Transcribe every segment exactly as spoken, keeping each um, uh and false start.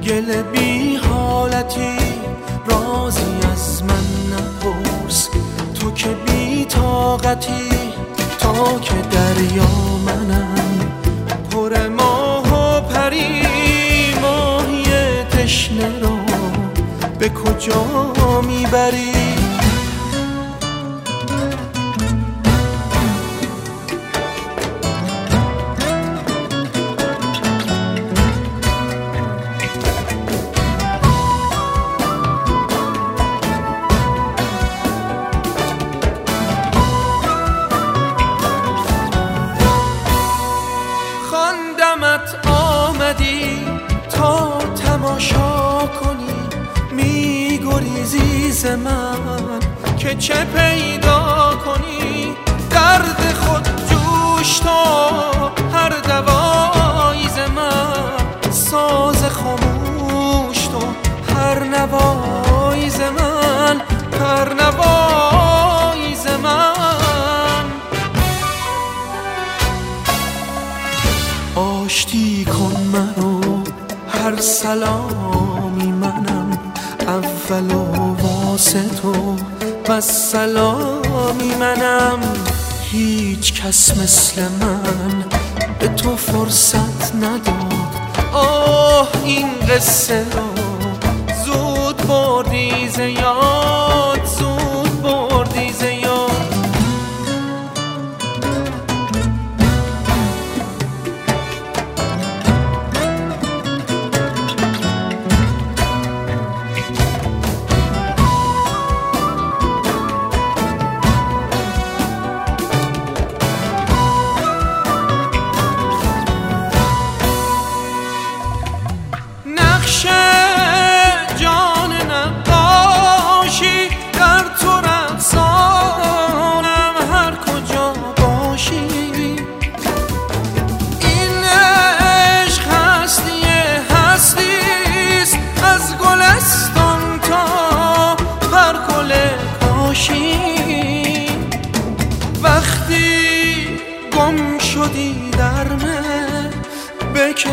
گل بی حالتی رازی از من نپرس، تو که بی طاقتی تا که دریا منم پر ماه و پری. ماهی تشنه رو به کجا میبری؟ خواندمت آمدی تا تماشا کنی، میگریزی ز من که چه پیدا کنی. درد خود جوش تو هر دوایی ز من، ساز خاموش تو هر نوایی ز من، هر نوایی ز من. آشتی کن منو هر سلامی منم، اول و واسط و والسلامی منم. هیچ کس مثل من به تو فرصت نداد، آه این قصه رو زود بردی ز یاد، زود بردی ز یاد. جان نقاشی در تو رقصانم هر کجا باشی. این عشق هستی هستیست از گلستان تا هر گل کاشی. وقتی گم شدی در من به که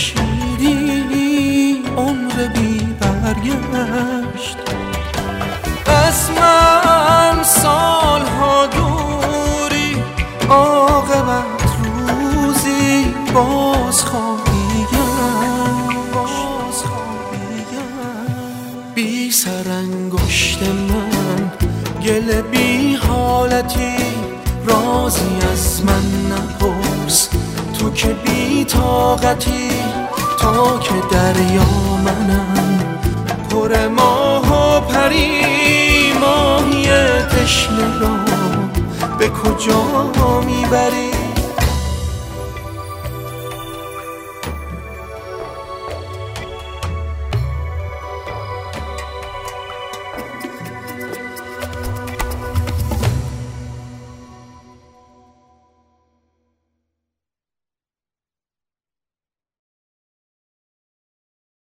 بخشیدی عمر بی برگشت. از من سالها دوری عاقبت روزی باز خواهی گشت، باز خواهی گشت. بی سر انگشت من گل بی حالتی رازی از من نپرس، تو که بی طاقتی تا که دریا منم پر ماه و پری. ماهی تشنه رو به کجا میبری؟